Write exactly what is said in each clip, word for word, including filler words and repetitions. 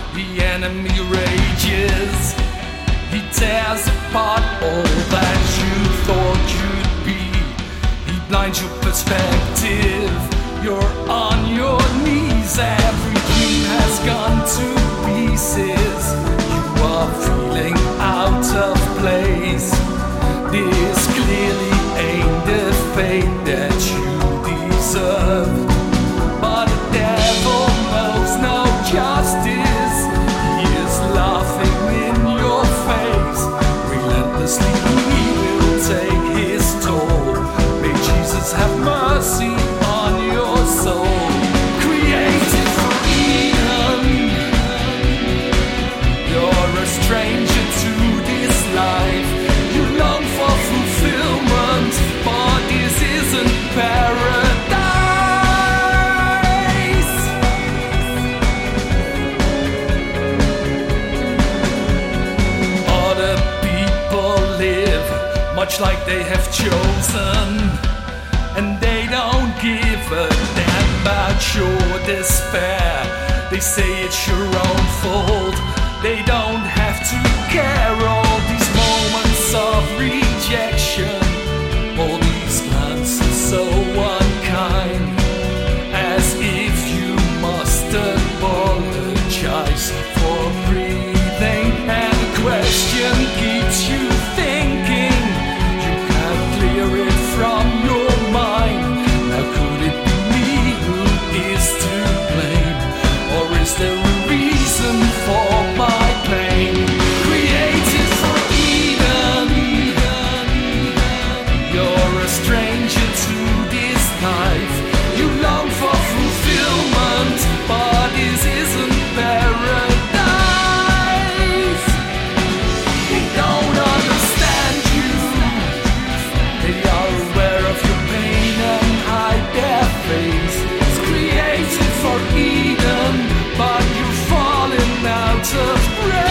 The enemy rages, he tears apart all that you thought you'd be. He blinds your perspective, you're on your knees. Every dream has gone to pieces, you are feeling out of place. This clearly ain't the fate that you deserve. But the devil knows no justice, he is laughing in your face. Relentlessly he will take his toll. May Jesus have mercy on your soul. Created for Eden, you're a stranger to this life. You long for fulfillment, but this isn't paradise. Other people live much like they have chosen, and they don't give a damn about your despair. They say it's your own fault, they don't have to care. All these moments of rejection, all these glances so unkind, as if you must apologize for breathing. And the question keeps you thinking, you can't clear it from your mind. Now could it be me who is to blame, or is there a reason for my pain? Created for Eden, you're a stranger to this life. You long for fulfillment, but this isn't paradise. They don't understand you, they are aware of your pain and hide their face. It's created for Eden, but you're falling out of grace.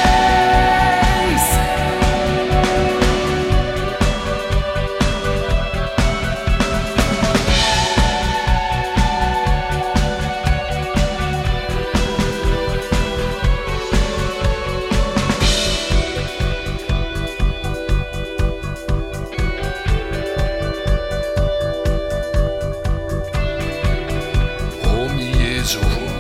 O mi Jesu,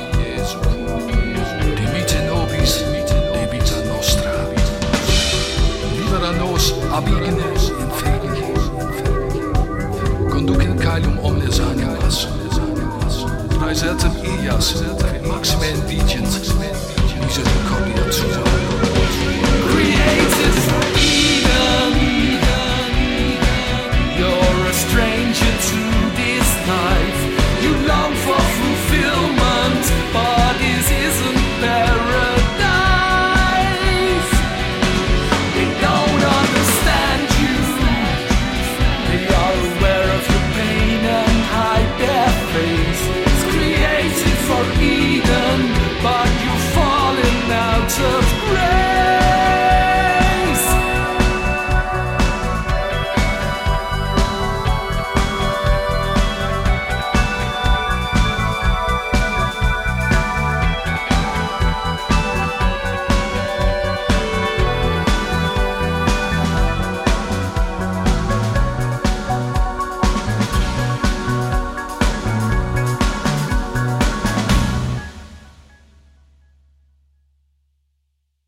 dimite nobis, debita nostra. Libera nos ab ignis inferi. Conduc in caelum omnes animas. Praesertem ias, maxime indigent.